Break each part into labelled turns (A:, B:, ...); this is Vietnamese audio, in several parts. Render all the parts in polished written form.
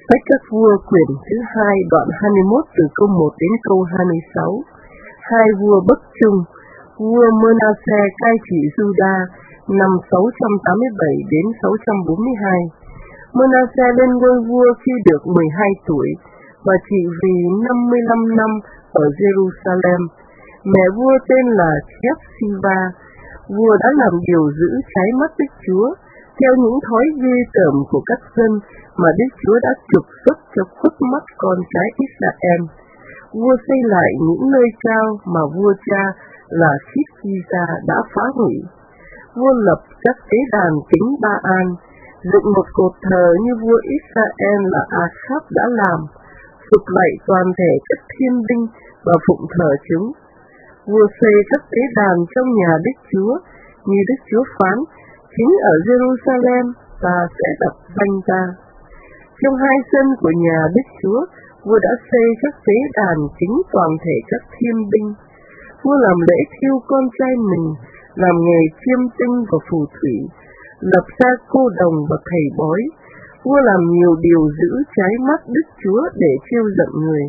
A: Sách các vua quyển thứ 2 đoạn 21 từ câu 1 đến câu 26. Hai vua bất trung. Vua Mơ-na-se cai trị Giu-đa năm 687 đến 642. Mơ-na-se lên ngôi vua khi được 12 tuổi và trị vì 55 năm ở Jerusalem. Mẹ vua tên là Khép-si-va. Vua đã làm điều dữ trái mắt Đức Chúa, theo những thói ghê tởm của các dân mà Đức Chúa đã trục xuất cho khuất mắt con cái Israel. Vua xây lại những nơi cao mà vua cha là Khít-ki-gia đã phá hủy. Vua lập các tế đàn kính Ba-an, dựng một cột thờ như vua Israel là A-kháp đã làm, sụp lạy toàn thể các thiên binh và phụng thờ chúng. Vua xây các tế đàn trong nhà Đức Chúa, như Đức Chúa phán, chính ở Jerusalem ta sẽ đặt danh ta. Trong hai sân của nhà Đức Chúa, vua đã xây các tế đàn kính toàn thể các thiên binh. Vua làm lễ thiêu con trai mình, làm nghề chiêm tinh và phù thủy, lập ra cô đồng và thầy bói. Vua làm nhiều điều dữ trái mắt Đức Chúa để trêu giận người.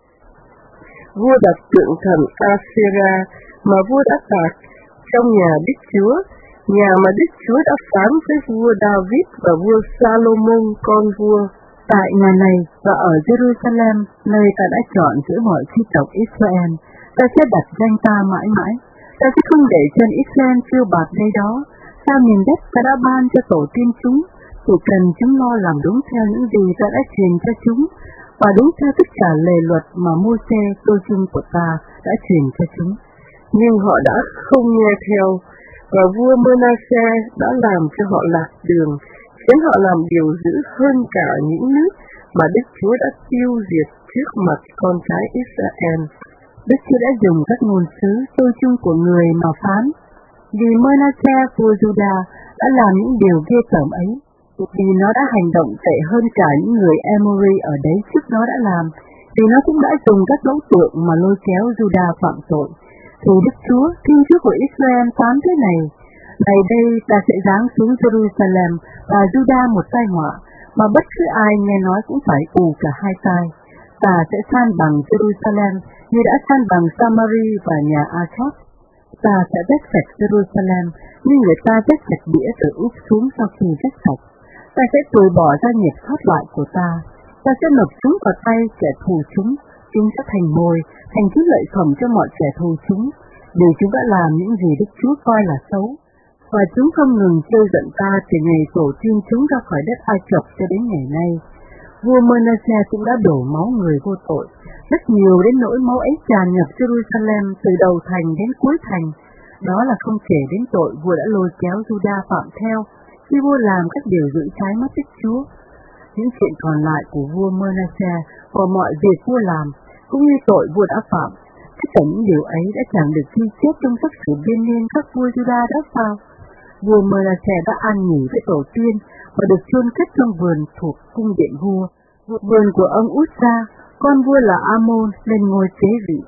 A: Vua đặt tượng thần Asera mà vua đã tạc trong nhà Đức Chúa, nhà mà Đức Chúa đã phán với vua David và vua Salomon con vua.
B: Tại nhà này và ở Jerusalem, nơi ta đã chọn giữa mọi chi tộc Israel, ta sẽ đặt danh ta mãi mãi. Ta sẽ không để chân Israel phiêu bạt nơi đó. Ta miền đất ta đã ban cho tổ tiên chúng, chỉ cần chúng lo làm đúng theo những gì ta đã truyền cho chúng, và đúng theo tất cả lề luật mà Mô-se tôi chung của ta đã truyền cho chúng.
A: Nhưng họ đã không nghe theo, và vua Mơ-na-se đã làm cho họ lạc đường, khiến họ làm điều dữ hơn cả những nước mà Đức Chúa đã tiêu diệt trước mặt con cái Israel.
B: Đức Chúa đã dùng các ngôn sứ tôi chung của người mà phán, vì Mơ-na-se vua Giu-đa đã làm những điều ghê tởm ấy, vì nó đã hành động tệ hơn cả những người Emori ở đấy trước nó đã làm, vì nó cũng đã dùng các dấu tượng mà lôi kéo Giu-đa phạm tội. Thì Đức Chúa, Thiên Chúa của Israel phán thế này: Này đây ta sẽ giáng xuống Jerusalem và Giu-đa một tai họa, mà bất cứ ai nghe nói cũng phải ù cả hai tai. Ta sẽ san bằng Jerusalem như đã san bằng Samari và nhà A-kháp. Ta sẽ vét sạch Jerusalem như người ta vét sạch đĩa từ úp xuống sau khi vét sạch. Ta sẽ tồi bỏ ra nghiệp sót lại của ta. Ta sẽ nộp chúng vào tay kẻ thù chúng. Chúng sẽ thành mồi, thành thứ lợi phẩm cho mọi kẻ thù chúng, vì chúng đã làm những gì Đức Chúa coi là xấu. Và chúng không ngừng trêu giận ta từ ngày tổ tiên chúng ra khỏi đất Ai Cập cho đến ngày nay. Vua Mơ-na-se cũng đã đổ máu người vô tội, rất nhiều đến nỗi máu ấy tràn ngập Jerusalem từ đầu thành đến cuối thành. Đó là không kể đến tội vua đã lôi kéo Giu-đa phạm theo khi vua làm các điều dữ trái mắt Đức Chúa. Những chuyện còn lại của vua Mơ-na-se và mọi việc vua làm, cũng như tội vua đã phạm, tất cả những điều ấy đã chẳng được ghi chép trong sách sử biên niên các vua Giu-đa đó sao? Vua Mơ-na-se đã an nghỉ với tổ tiên và được chôn cất trong vườn thuộc cung điện vua, vườn của ông Út-gia, con vua là A-môn, lên ngôi kế vị.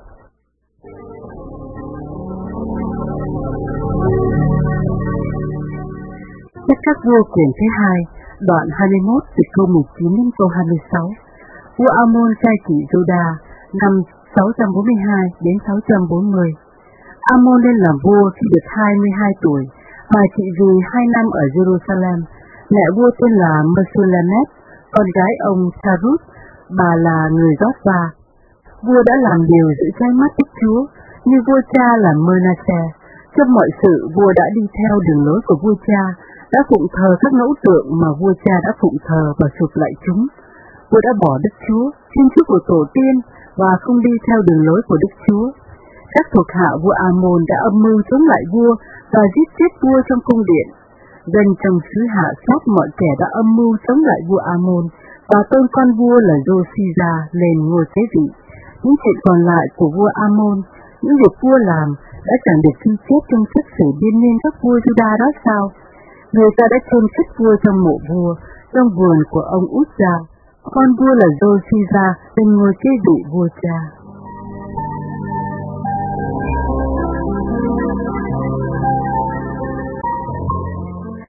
B: Sách các vua quyển thứ 2, đoạn 21 từ câu 19 đến câu 26. Vua A-môn cai trị Giu-đa năm 642 đến 640. A-môn lên làm vua khi được 22 tuổi và trị vì 2 năm ở Jerusalem. Mẹ vua tên là Mê-su-la-mét, con gái ông Sa-rút, bà là người Rót-va. Vua đã làm điều giữ trái mắt Đức Chúa, như vua cha là Mơ-na-se. Trong mọi sự, vua đã đi theo đường lối của vua cha, đã phụng thờ các ngẫu tượng mà vua cha đã phụng thờ và sụp lại chúng. Vua đã bỏ Đức Chúa, Thiên Chúa của tổ tiên, và không đi theo đường lối của Đức Chúa. Các thuộc hạ vua A-môn đã âm mưu chống lại vua và giết chết vua trong cung điện. Dân trong xứ hạ sát mọi kẻ đã âm mưu chống lại vua A-môn và tôn con vua là Giô-si-gia lên ngôi kế vị. Những chuyện còn lại của vua A-môn, những việc vua làm đã chẳng được ghi chép trong sách sử biên niên các vua Giu-đa đó sao? Người ta đã chôn cất vua trong mộ vua, trong vườn của ông Út-gia, con vua là Giô-si-gia lên ngôi kế vị vua cha.